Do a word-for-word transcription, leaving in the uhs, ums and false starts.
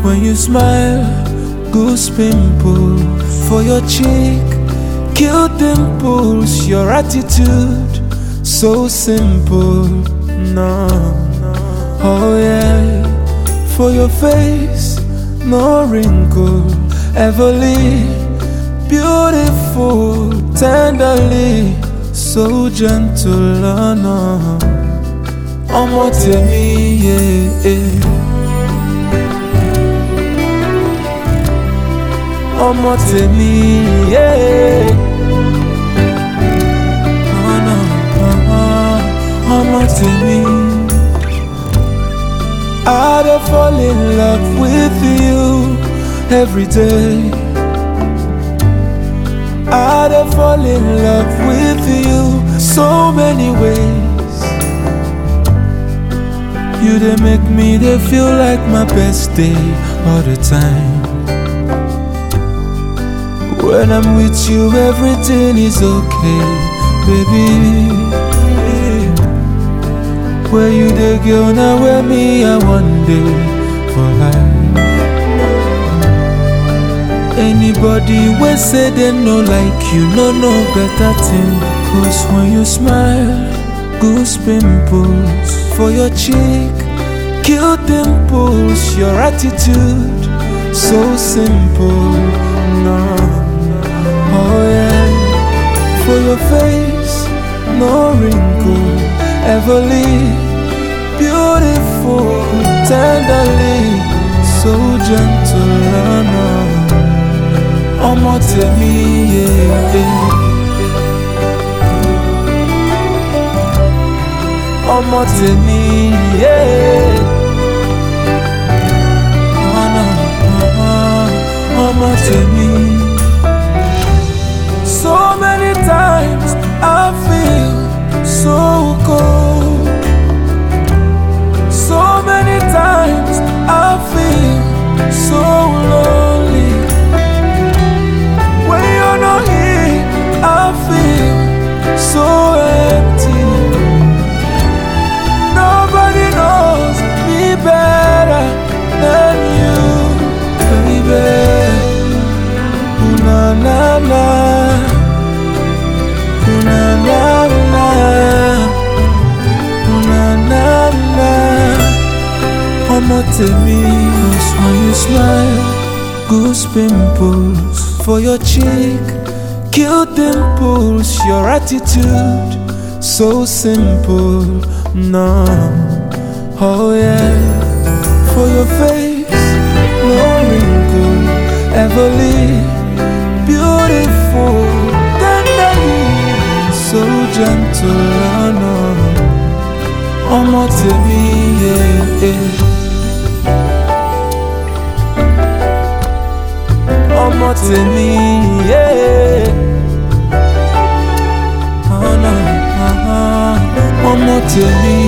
When you smile, goose pimple for your cheek, cute dimples, your attitude so simple. No, oh yeah, for your face, no wrinkle ever leave. Beautiful, tenderly, so gentle. Oh no, omo temi, yeah, yeah. Omo temi, yeah. Oh no, oh, oh, omo temi. I dey fall in love with you every day. I dey fall in love with you so many ways. You dey make me dey feel like my best day all the time. When I'm with you, everything is okay, baby. Where you dey go now, where me I one day for life. Anybody wey say they no like you, no no better thing. Cause when you smile, goose pimples for your cheek, cute dimples, your attitude so simple. No, oh yeah, for your face, no wrinkle ever leave. Beautiful, tenderly, so gentle. Oh no, omo temi, yeah, yeah. Omo temi, yeah. Oh no, oh, oh, omo temi. So many times I feel so cold. So many times I feel so lonely. When you're not here, I feel so empty. Nobody knows me better than you, baby. Ooh, na na na. Ooh, na na na. Ooh, na na na. Omo temi, cause when you smile, goose pimples for your cheek, cute dimples, your attitude so simple. No, oh yeah, for your face, no wrinkle ever leave. Beautiful, tenderly, so gentle. Oh no, omo temi, yeah, yeah. Omo temi, yeah. Oh no, uh-huh. Omo temi.